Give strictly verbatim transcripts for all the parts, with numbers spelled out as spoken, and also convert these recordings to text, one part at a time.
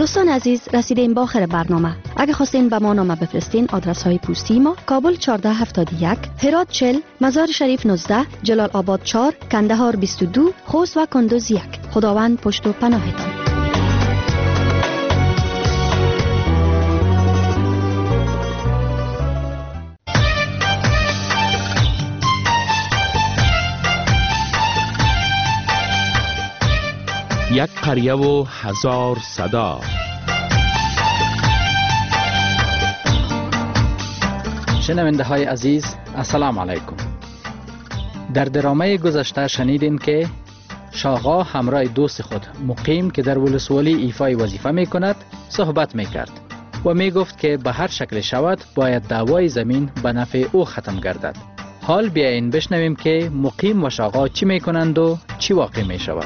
دوستان عزیز، رسیدیم به آخر برنامه. اگه خواستین به ما نامه بفرستین، آدرس های پستی ما: کابل چهارده هفتاد و یک، هرات چهل، مزار شریف نوزده، جلال آباد چهار، کندهار بیست و دو، خوست و کندوز یک. خداوند پشت و پناهتان. یک قریه و هزار صدا. شنونده های عزیز، السلام علیکم. در درامه گذشته شنیدین که شاغا همراه دوست خود مقیم که در ولسوالی ایفای وظیفه می کند صحبت می کرد و می گفت که به هر شکل شود باید دعوای زمین به نفع او ختم گردد. حال بیاین بشنویم که مقیم و شاغا چی می کنند و چی واقع می شود.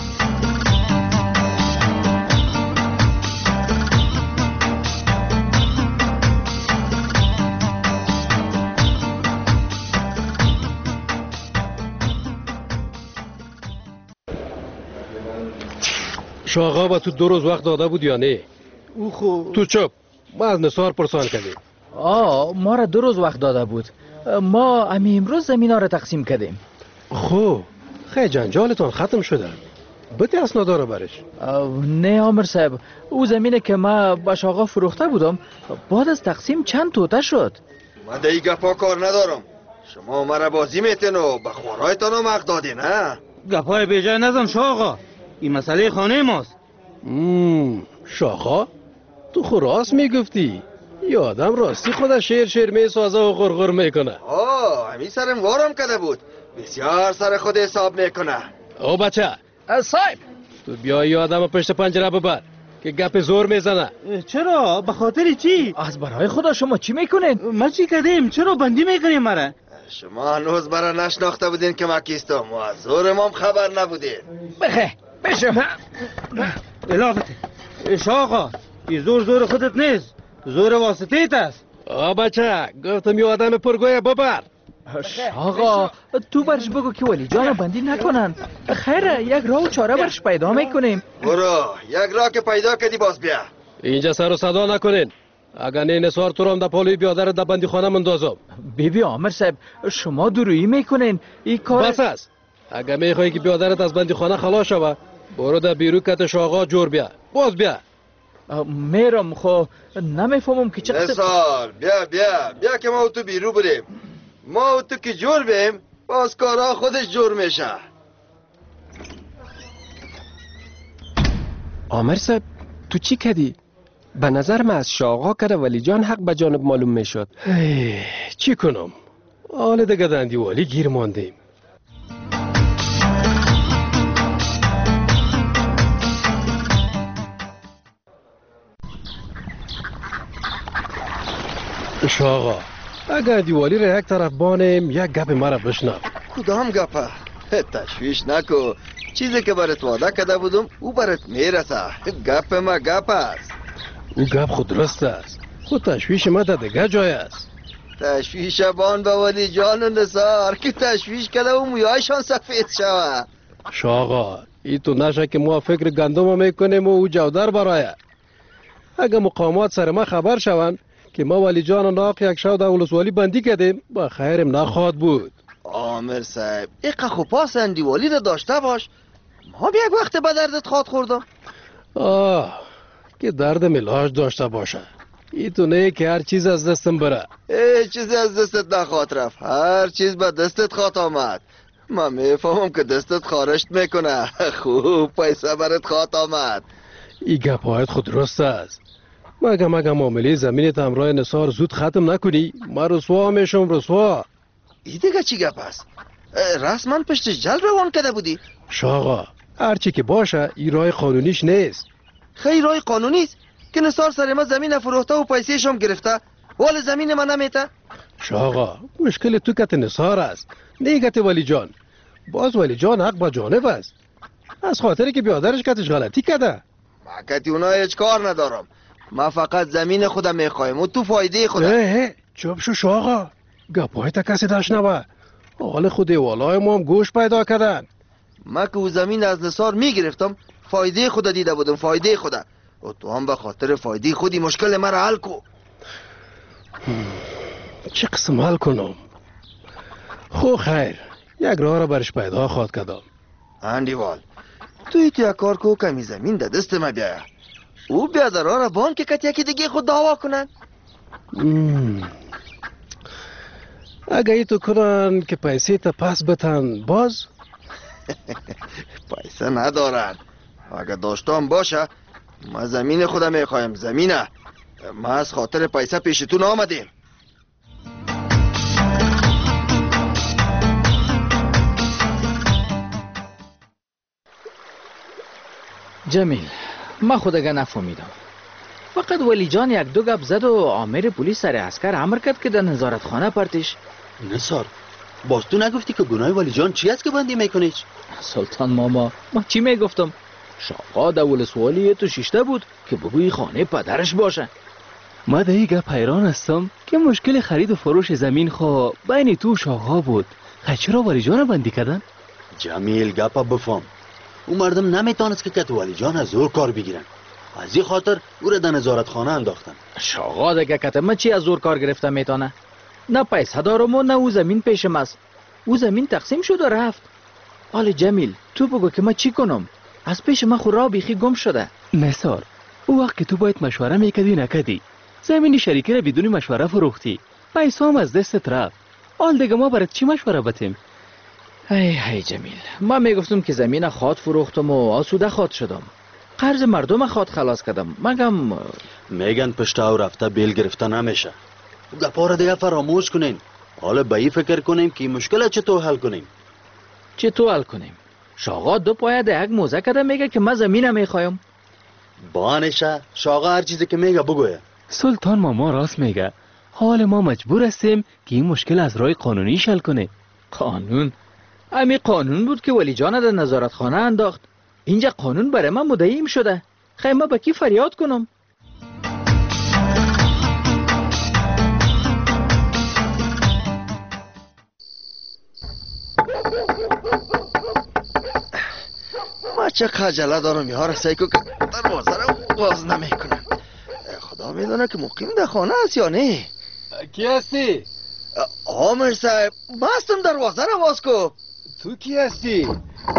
شاغا با تو دو روز وقت داده بود یا نه؟ او خو تو چپ، ما از نثار پرسان کردیم. آه، ما را دو روز وقت داده بود. ما امی امروز زمین ها را تقسیم کردیم. خب خیلی جنجالتان ختم شده. بده اسنادا رو برش. نه عامر صاحب، او زمینه که ما با شاغا فروخته بودم بعد از تقسیم چند توته شد. من در این گپا کار ندارم. شما مرا بازی میتین و به خوارایتان هم حق دادین، نه؟ گپای بیجای نزن شاغا، این مسئله خانه ماست. مم. شاغا تو خو راست میگفتی. یه آدم راستی خودش شیر شیر میسازه و غرغر میکنه. آه، همین سرم وارم کرده بود. بسیار سر خود حساب میکنه. او بچه صاحب، تو بیا یه آدم پشت پنجره ببر که گپ زور میزنه. چرا؟ به خاطر چی؟ از برای خدا شما چی میکنین؟ ما چی کردیم؟ چرا بندی میکنیم مرا؟ شما هنوز برا نشناخته بودین که ما کیستم و از زورم هم خبر نبودین. بخه بشو. الافته شاغا، این زور زور خودت نیست، زور واسطیت است. آ بچه گفتم یه آدم پرگویه ببر. شاغا تو برش بگو که ولی جان بندی نکنن. خیره یک راه و چاره برش پیدا میکنیم. برو یک راه که پیدا کردی باز بیا. اینجا سر و صدا نکنین. اگر نه نثار تو رام در پالوی بیادر در بندی خانه مندازم. بیبی عامر صاحب، شما درویی میکنین. این کار بس است. اگر میخوایی که بیادرت از بندی خانه خلاص شوه، برو در بیرو کت شاغا جور بیا. باز بیا. میرم، خو نمیفهمم که چقدر. نثار بیا بیا بیا که ما تو بیرو بریم. ما تو که جور بیم باز کارا خودش جور میشه. عامر صاحب تو چی کردی؟ به نظر من از شاغا کرده ولی جان حق به جانب معلوم میشد. چی کنم؟ حال دیگه دندی والی گیر ماندیم. شاغا اگر دیوالی را یک طرف بانیم یک گپ مرا بشنو. کدام گپه؟ تشویش نکو. چیزی که برات وعده کرده بودم او برات میرسه. گپ ما گپ است. او گپ خود درست است. خود تشویش ما در دیگه جای است. تشویش بان به ولی جان و نثار که تشویش کرده و مویایشان سفید شوه. شاغا ای تو نشه که ما فکر گندم میکنیم و او جودر برایه. اگر مقامات سر ما خبر شوند که ما ولی جان و ناق یک شو در ولسوالی بندی کردیم با خیرم نخواد بود. عامر صاحب ایقا خو پاس اندیوالی را داشته باش. ما بیا یک وقت به دردت خواد خوردم. آه که درد ملاج داشته باشه. ای تو نه که هر چیز از دستم بره. هیچ چیز از دستت نخواد رفت. هر چیز به دستت خواد آمد. من میفهمم که دستت خارشت میکنه. خوب پیسه برات خواد آمد. ای گپایت خود درست است. مگه مگه معامله زمینت همراه نثار زود ختم نکنی ما رسوا میشم. رسوا ای دیگه چی گپ است؟ رسما پشتش جل روان کرده بودی؟ شاغا هرچی که باشه ای راه قانونیش نیست. خیلی راه قانونی است که نثار سر ما زمین فروخته و پیسه‌ش هم گرفته. ولی زمین ما نمیته. شاغا مشکل تو کت نثار است نه کت ولی جان. باز ولی جان حق با جانب است. از خاطری که بیادرش کتش غلطی کرده. ما کتی اونا هیچ کار ندارم. ما فقط زمین خودم میخوایم و تو فایده خودم. اه چوب شو شاغا گپای تا کسی داشنوه. حال خود والای ما هم گوش پیدا کردن. ما که او زمین از نثار میگرفتم فایده خود دیده بودم. فایده خود و تو هم به خاطر فایده خودی مشکل مرا حل کو. چه قسم حل کنم؟ خو خیر یک راه را برش پیدا خواد کدام. اندیوال توی تو یک کار کو کمی زمین در دست ما بیایه، او بیا در راه را بان که کت یکی دیگه خود دعوا کنن. اگه ای تو کنن که پیسه تا پس بتن باز؟ پیسه ندارن. اگه داشتم باشه ما زمین خودم میخوایم. زمینه ما از خاطر پیسه پیشتون آمدیم. جمیل ما خود اگه نفهمیدم، فقط ولی جان یک دو گپ زد و آمر پلیس سر عسکر امر کرد که در نظارت خانه پرتش. نثار باز تو نگفتی که گناه ولی جان چی است که بندی میکنیش؟ سلطان ماما ما چی میگفتم؟ شاقا در ولسوالی تو شیشته بود که بگوی خانه پدرش باشه. ما در این گپ حیران هستم که مشکل خرید و فروش زمین خو بین تو و شاقا بود، خیلی چرا ولی جان بندی کردن؟ جمیل گپا بفهم، او مردم نمیتونست که کت ولی جان از زور کار بگیرن، از این خاطر او را در نظارت خانه انداختن. شاقا دیگه کت ما چی از زور کار گرفته میتونه؟ نه پیسه دارم و نه او زمین پیشم است. او زمین تقسیم شد و رفت. حال جمیل تو بگو که ما چی کنم؟ از پیش ما خود را بیخی گم شده. نثار او وقت که تو باید مشوره میکردی نکردی، زمین شریکی را بدون مشوره فروختی، پیسه هم از دستت رفت. حال دیگه ما برات چی مشوره بتیم؟ ای ای جمیل ما میگفتم که زمین خود فروختم و آسوده خود شدم، قرض مردم خود خلاص کردم. مگم میگن پشتا و رفته بیل گرفته نمیشه. گپا را دیگه فراموش کنین، حالا به این فکر کنیم که مشکل چطور حل کنیم. چطور حل کنیم؟ شاقا دو پایه ده یک موزه کده میگه که من زمینه میخوایم. بانشه شاقا هر چیزی که میگه بگویه. سلطان ماما راست میگه، حال ما مجبور هستیم که این مشکل از راه قانونی حل کنه. قانون؟ امی قانون بود که ولی جان در نظارت خانه انداخت. اینجا قانون برای من مدعیم شده، خیلی ما با کی فریاد کنم؟ ما چه خجله دارم یار سیکو که دروازه رو باز نمیکنم. خدا میدونه که مقیم در خانه است یا نه. کی هستی؟ عامر صاحب مستم، دروازه رو باز کو. تو کی هستی؟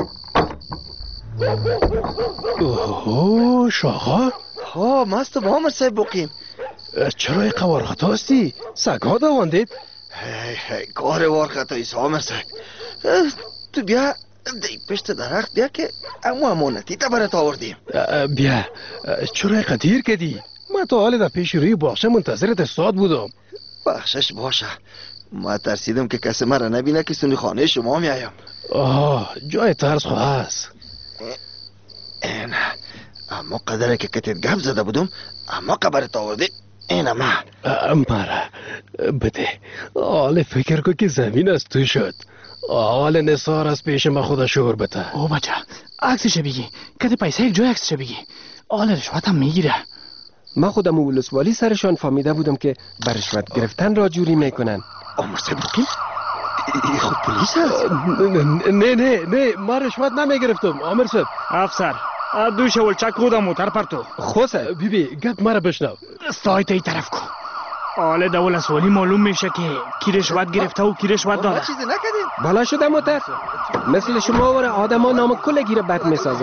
اوه شاقا؟ ها مستم عامر صاحب مقیم. چرا ای قوار خطا هستی؟ سگا دواندید؟ هی هی کار وار خطاییست عامر صاحب. تو بیا دی پشت درخت بیا که امو امانتی تا برات آوردیم. بیا چرا ای قدیر کدی؟ ما تا حال در پیش روی باغچه منتظرت استاد بودم. بخشش باشه، ما ترسیدم که کسی مرا نبینه که سونی خانه شما میایم. آه جای ترس خو هست. نه اما قدره که کتت گپ زده بودم اما قبرت آورده این ما مرا بده. حال فکر کو که زمین از تو شد. حال نثار از پیش ما خدا شور بته. او بچه عکسش بگی، کت پیسه یک جای عکسش بگی، حال رشوت هم میگیره. ما خودم ولسوالی سرشان فهمیده بودم که بر رشوت گرفتن را جوری میکنن. عمر صاحب مقیم ای خود پلیس هست؟ نه نه نه ما رشوت نمیگرفتم عامر صاحب. افسر دو شولچک خودم موتر پرتو خوسه بی بی گپ مرا بشنو. سایت ای طرف کو. حال در ولسوالی معلوم میشه که کی رشوت گرفته و کی رشوت داده. چیزی نکردیم. بالا شده موتر مثل شما و آدم ها نام کلگی را بد میسازه.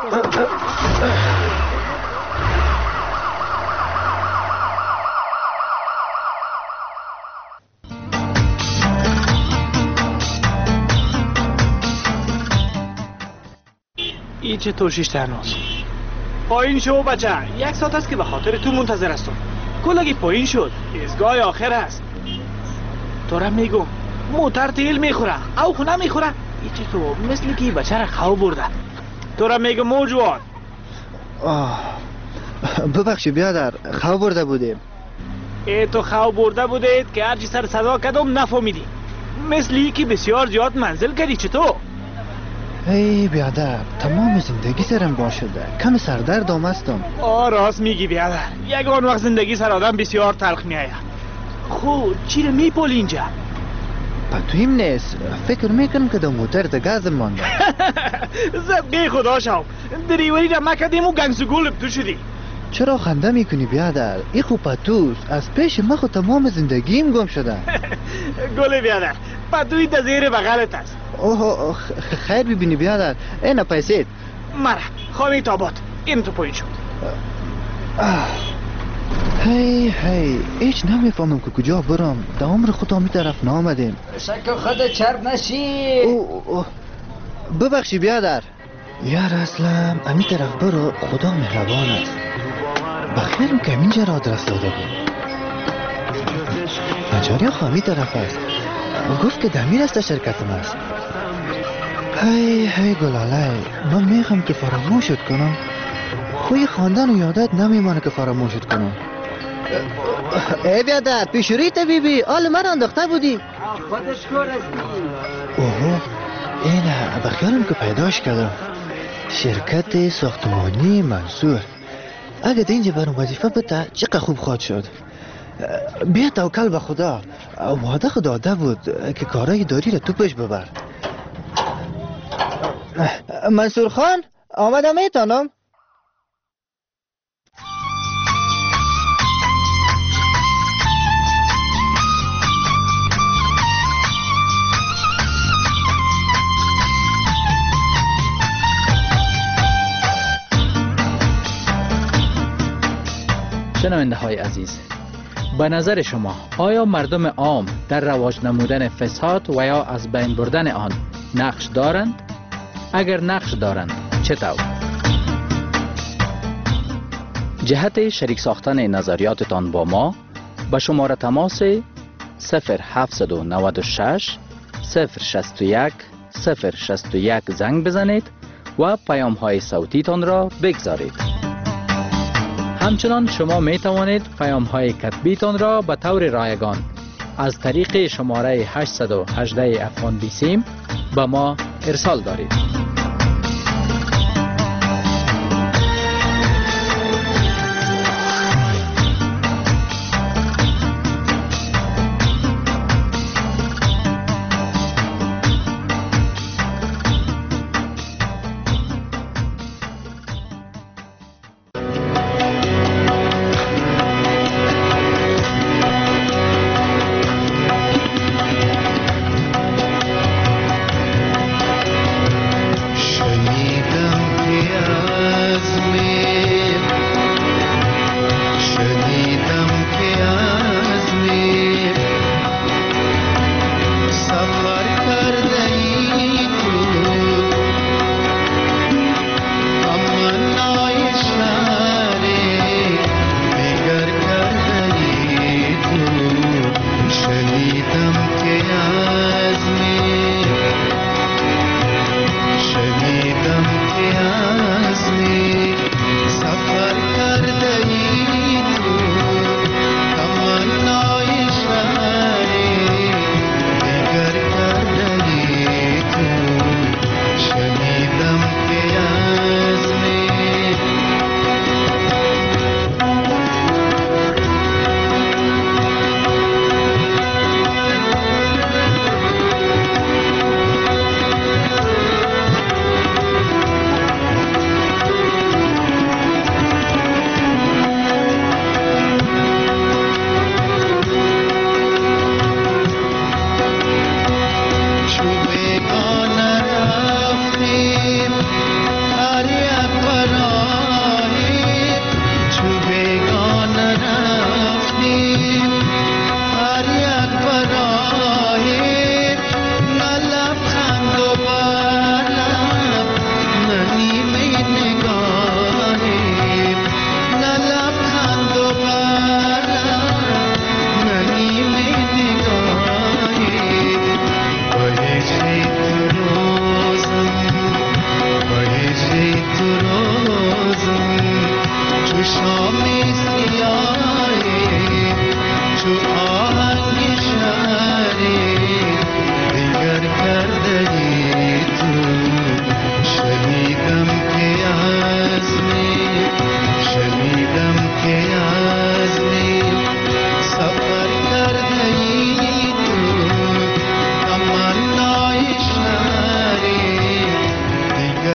ای چه توشیش ترناز پایین شو بچه، یک ساعت است که به خاطر تو منتظر هستم. کلگی پایین شد، ایزگاه آخر است. تو را میگم موتر تیل میخوره او خونه میخوره. ای چه تو مثل که بچه را خواه برده. تو را میگم موجوان. آه ببخشی بیادر، خواه برده بودیم. ای تو خواه برده بودید که هرچی سر صدا کدم نفهمیدی، مثلی که بسیار زیاد منزل کردی. چطور؟ ای بیادر تمام زندگی سرم با شده، کم سردرد آمستم. آه راست میگی بیادر، یگان وقت زندگی سر آدم بسیار تلخ میآید. خود چی رو میپولی اینجا؟ پتویم نیست، فکر میکنم که دو موتر ده گازم مانده. زدگی خدا شو، دریوری را مکدیم و گنگسگول تو شدی. چرا خنده میکنی بیادر؟ ای خوب پتوس از پیش من خود تمام زندگیم گم شده. گل بیادر پتوی در زیر بغلت است. اوه خیر ببینی بیادر. اینا پیسید مرا خانه تابات این تو پایین شد. هی هی هیچ نمیفهمم که کجا برم. در عمر خود می طرف نامدیم. شک خود چرب نشی. او او ببخشی بیادر. یار اسلم امی طرف برو، خدا مهربان است. بخیرم که اینجا را آدرس داده بود. مجاری خوامی طرف است. گفت که دمیر است شرکتم است. هی هی گلاله من میخوام که فراموشت کنم. خوی خواندن و یادت نمیمانه که فراموشت کنم. ای بیادر پیشوریت بی بی آل من انداخته بودی. خودش کور است. اوه اینه بخیرم که پیداش کردم. شرکت ساختمانی منصور. اگه اینجا برام وظیفه بده چقدر خوب خواهد شد. بیا توکل به خدا. وعده خدا داده بود که کارهای داری را تو پیش ببر. منصور خان آمدم ایتانم. شنونده های عزیز، به نظر شما آیا مردم عام در رواج نمودن فساد و یا از بین بردن آن نقش دارند؟ اگر نقش دارند چطور؟ جهت شریک ساختن نظریاتتان با ما به شماره تماس صفر هفت نه شش صفر شش یک صفر شش یک زنگ بزنید و پیام های صوتی تان را بگذارید. همچنان شما می توانید پیام های کتبی تان را به طور رایگان از طریق شماره هشت یک هشت افغان بیسیم به ما ارسال دارید.